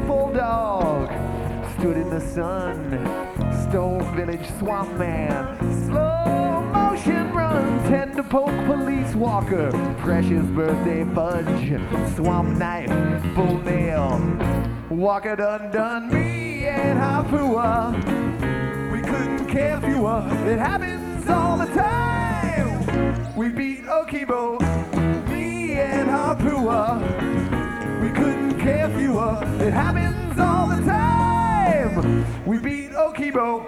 faithful dog stood in the sun. Stone Village swamp man, slow motion run, tender poke police walker, precious birthday fudge, swamp knife, full nail, Walker done me and Hapua. We couldn't care fewer, it happens all the time. We beat Okibo, me and Hapua. We couldn't care fewer, it happens all the time. We beat Okibo.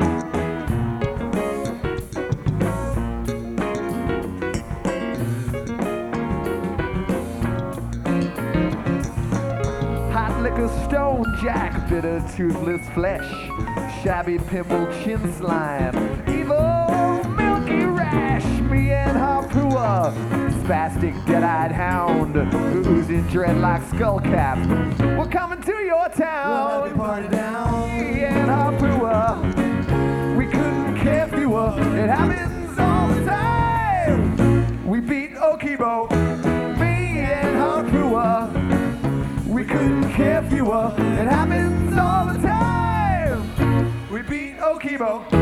Hot liquor, stone jack, bitter toothless flesh, shabby pimple chin slime, evil milky rash, me and Hapua. Spastic dead-eyed hound, oozing dread like skullcap. We're coming to your town. We'll have a party down. Me and Hapua. We couldn't care fewer. It happens all the time. We beat Okibo. Me and Hapua. We couldn't care fewer. It happens all the time. We beat Okibo.